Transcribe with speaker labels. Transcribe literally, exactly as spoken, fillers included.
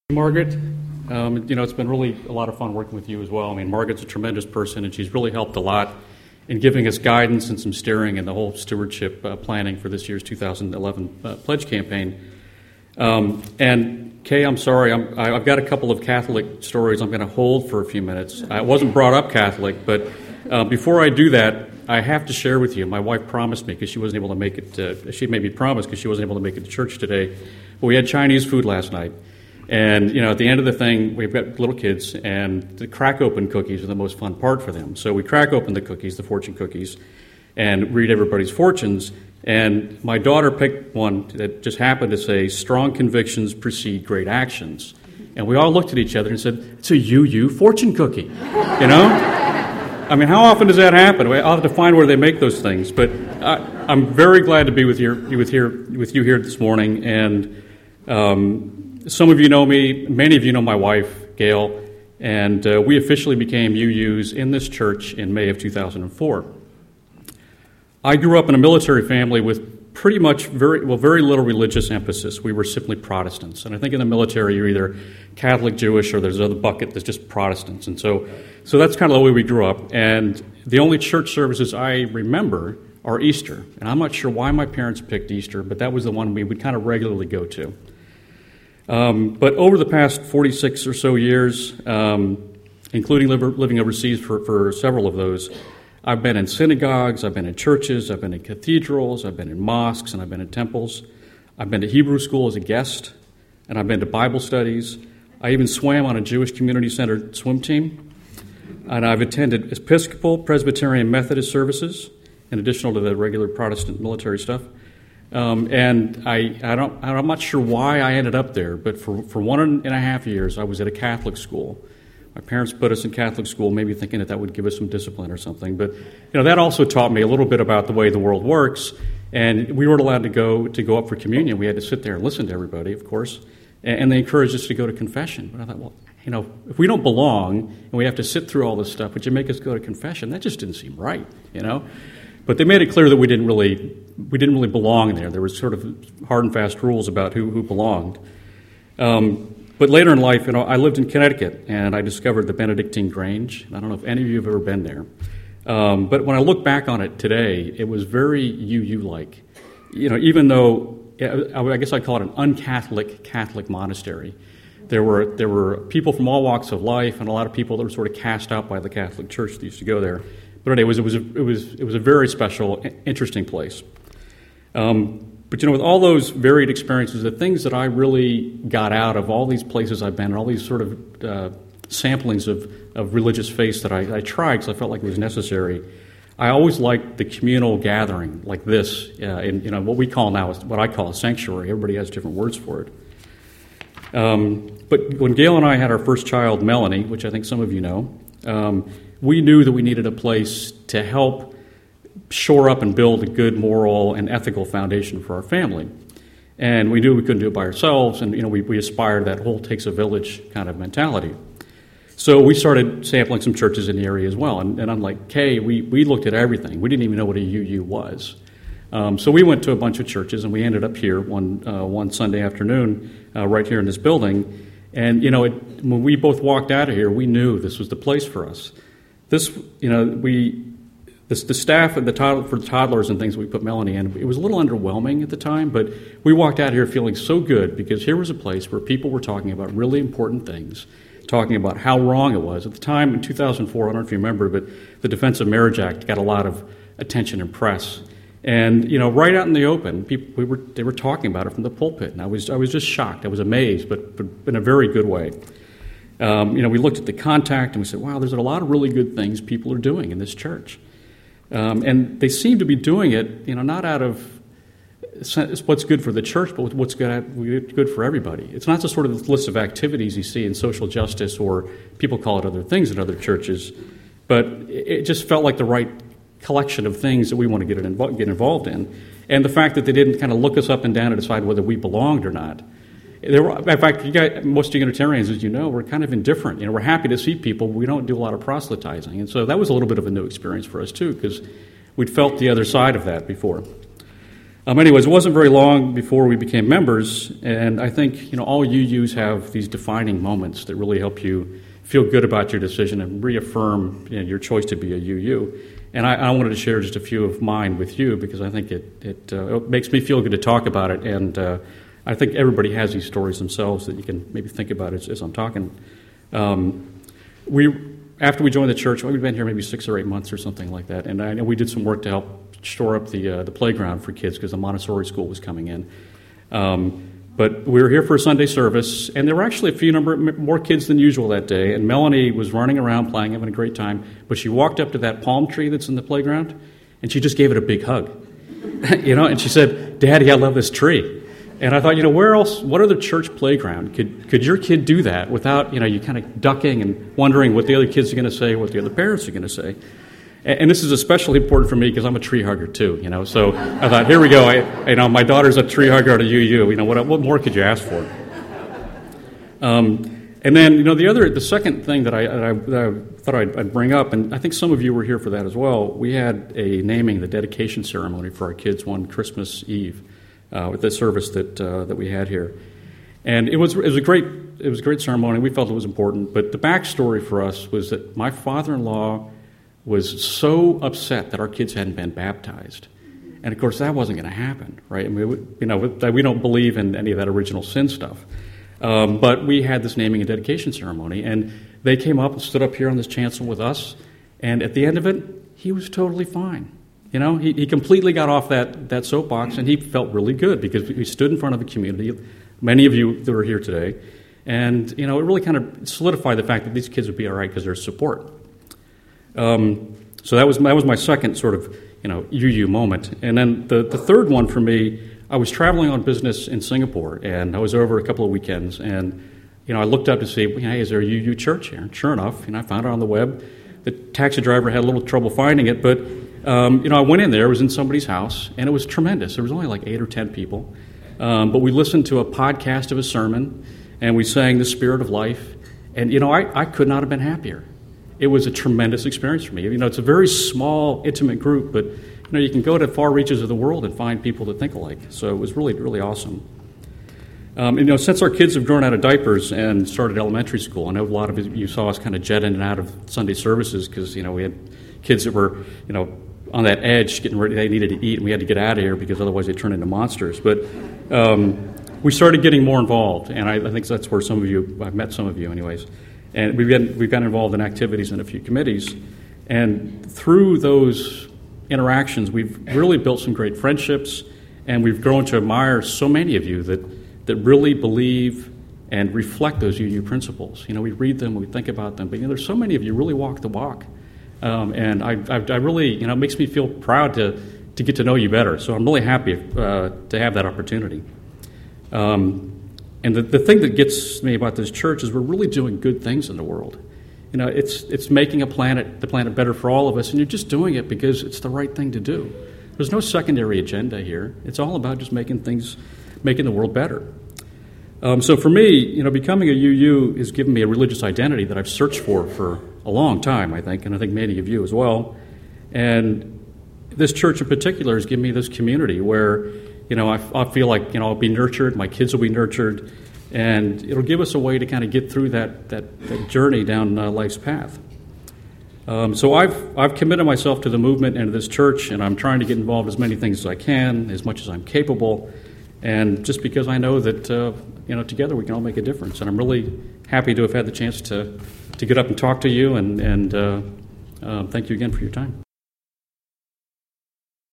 Speaker 1: Margaret. Um, you know, it's been really a lot of fun working with you as well. I mean, Margaret's a tremendous person, and she's really helped a lot in giving us guidance and some steering in the whole stewardship uh, planning for this year's two thousand eleven uh, pledge campaign. Um, and Kay, I'm sorry, I'm, I, I've got a couple of Catholic stories I'm going to hold for a few minutes. I wasn't brought up Catholic, but uh, before I do that, I have to share with you. My wife promised me because she wasn't able to make it. Uh, she made me promise because she wasn't able to make it to church today. But we had Chinese food last night. And, you know, at the end of the thing, we've got little kids, and the crack open cookies are the most fun part for them. So we crack open the cookies, the fortune cookies, and read everybody's fortunes. And my daughter picked one that just happened to say, "Strong convictions precede great actions." And we all looked at each other and said, "It's a U U fortune cookie," you know? I mean, how often does that happen? I'll have to find where they make those things. But I, I'm very glad to be with you, with, here, with you here this morning, and um, some of you know me, many of you know my wife, Gail, and uh, we officially became U Us in this church in May of two thousand four. I grew up in a military family with pretty much very, well, very little religious emphasis. We were simply Protestants. And I think in the military you're either Catholic, Jewish, or there's another bucket that's just Protestants. And so, so that's kind of the way we grew up. And the only church services I remember are Easter. And I'm not sure why my parents picked Easter, but that was the one we would kind of regularly go to. Um, but over the past forty-six or so years, um, including live, living overseas for, for several of those, I've been in synagogues, I've been in churches, I've been in cathedrals, I've been in mosques, and I've been in temples. I've been to Hebrew school as a guest, and I've been to Bible studies. I even swam on a Jewish community-centered swim team. And I've attended Episcopal, Presbyterian, Methodist services, in addition to the regular Protestant military stuff. Um, and I, I don't, I'm not sure why I ended up there, but for, for one and a half years, I was at a Catholic school. My parents put us in Catholic school, maybe thinking that that would give us some discipline or something. But you know, that also taught me a little bit about the way the world works. And we weren't allowed to go to go up for communion. We had to sit there and listen to everybody, of course. And, and they encouraged us to go to confession. But I thought, well, you know, if we don't belong and we have to sit through all this stuff, would you make us go to confession? That just didn't seem right, you know. But they made it clear that we didn't really we didn't really belong there. There was sort of hard and fast rules about who, who belonged. Um, but later in life, you know, I lived in Connecticut, and I discovered the Benedictine Grange. I don't know if any of you have ever been there. Um, but when I look back on it today, it was very U U-like. You know, even though, I guess I'd call it an un-Catholic Catholic monastery. There were there were people from all walks of life, and a lot of people that were sort of cast out by the Catholic Church that used to go there. But anyway, it was it was a, it was it was a very special, interesting place. Um, but you know, with all those varied experiences, the things that I really got out of all these places I've been, and all these sort of uh, samplings of, of religious faiths that I, I tried because I felt like it was necessary, I always liked the communal gathering like this, uh, in you know what we call now is what I call a sanctuary. Everybody has different words for it. Um, but when Gail and I had our first child, Melanie, which I think some of you know, um, we knew that we needed a place to help shore up and build a good moral and ethical foundation for our family. And we knew we couldn't do it by ourselves, and you know we, we aspired to that whole takes a village kind of mentality. So we started sampling some churches in the area as well. And, and unlike Kay, we, we looked at everything. We didn't even know what a U U was. Um, so we went to a bunch of churches, and we ended up here one uh, one Sunday afternoon, uh, right here in this building. And you know, it, when we both walked out of here, we knew this was the place for us. This, you know, we, the, the staff and the toddler, for the toddlers and things we put Melanie in, it was a little underwhelming at the time, but we walked out here feeling so good because here was a place where people were talking about really important things, talking about how wrong it was. At the time, in two thousand four, I don't know if you remember, but the Defense of Marriage Act got a lot of attention and press. And, you know, right out in the open, people, we were, they were talking about it from the pulpit, and I was, I was just shocked. I was amazed, but, but in a very good way. Um, you know, we looked at the contact and we said, wow, there's a lot of really good things people are doing in this church. Um, and they seem to be doing it, you know, not out of what's good for the church, but what's good, good for everybody. It's not just sort of the list of activities you see in social justice, or people call it other things in other churches, but it just felt like the right collection of things that we want to get, invo- get involved in. And the fact that they didn't kind of look us up and down and decide whether we belonged or not. There were, in fact, you got, most Unitarians, as you know, we're kind of indifferent. You know, we're happy to see people, but we don't do a lot of proselytizing. And so that was a little bit of a new experience for us, too, because we'd felt the other side of that before. Um, anyways, it wasn't very long before we became members, and I think you know all U Us have these defining moments that really help you feel good about your decision and reaffirm you know, your choice to be a U U. And I, I wanted to share just a few of mine with you because I think it it, uh, it makes me feel good to talk about it, and uh, I think everybody has these stories themselves that you can maybe think about as, as I'm talking. Um, we after we joined the church, well, we've been here maybe six or eight months or something like that, and I know we did some work to help shore up the uh, the playground for kids because the Montessori school was coming in. Um, but we were here for a Sunday service, and there were actually a few number more kids than usual that day. And Melanie was running around playing, having a great time. But she walked up to that palm tree that's in the playground, and she just gave it a big hug. you know, and she said, "Daddy, I love this tree." And I thought, you know, where else? What other church playground could could your kid do that without you know you kind of ducking and wondering what the other kids are going to say, what the other parents are going to say? And this is especially important for me because I'm a tree hugger too, you know. So I thought, here we go. I, you know, my daughter's a tree hugger at a U U. You know, what what more could you ask for? Um, and then, you know, the other, the second thing that I, that I, that I thought I'd, I'd bring up, and I think some of you were here for that as well. We had a naming, the dedication ceremony for our kids one Christmas Eve uh, with the service that uh, that we had here, and it was it was a great it was a great ceremony. We felt it was important, but the backstory for us was that my father-in-law was so upset that our kids hadn't been baptized. And, of course, that wasn't going to happen, right? I mean, we, you know, we don't believe in any of that original sin stuff. Um, but we had this naming and dedication ceremony, and they came up and stood up here on this chancel with us, and at the end of it, he was totally fine. You know, he, he completely got off that, that soapbox, and he felt really good because we stood in front of a community, many of you that are here today, and, you know, it really kind of solidified the fact that these kids would be all right because there's support. Um, so that was that was my second sort of you know U U moment, and then the the third one for me, I was traveling on business in Singapore, and I was over a couple of weekends, and you know I looked up to see, hey, is there a U U church here? And sure enough, you know I found it on the web. The taxi driver had a little trouble finding it, but um, you know I went in there. It was in somebody's house, and it was tremendous. There was only like eight or ten people, um, but we listened to a podcast of a sermon, and we sang "The Spirit of Life," and you know I, I could not have been happier. It was a tremendous experience for me. You know, it's a very small, intimate group, but you know, you can go to far reaches of the world and find people that think alike. So it was really, really awesome. Um, and, you know, since our kids have grown out of diapers and started elementary school, I know a lot of you saw us kind of jet in and out of Sunday services because you know we had kids that were you know on that edge, getting ready. They needed to eat, and we had to get out of here because otherwise they turn into monsters. But um, we started getting more involved, and I, I think that's where some of you, I've met some of you, anyways. And we've been, we've been involved in activities in a few committees. And through those interactions, we've really built some great friendships, and we've grown to admire so many of you that, that really believe and reflect those U U principles. You know, we read them, we think about them, but you know, there's so many of you who really walk the walk. Um, and I, I, I really, you know, it makes me feel proud to, to get to know you better. So I'm really happy uh, to have that opportunity. Um, And the, the thing that gets me about this church is we're really doing good things in the world. You know, it's it's making a planet, the planet better for all of us, and you're just doing it because it's the right thing to do. There's no secondary agenda here. It's all about just making things, making the world better. Um, so for me, you know, becoming a U U has given me a religious identity that I've searched for for a long time, I think, and I think many of you as well. And this church in particular has given me this community where You know, I, I feel like, you know, I'll be nurtured, my kids will be nurtured, and it'll give us a way to kind of get through that that, that journey down uh, life's path. Um, so I've I've committed myself to the movement and to this church, and I'm trying to get involved as many things as I can, as much as I'm capable, and just because I know that, uh, you know, together we can all make a difference. And I'm really happy to have had the chance to, to get up and talk to you, and, and uh, uh, thank you again for your time.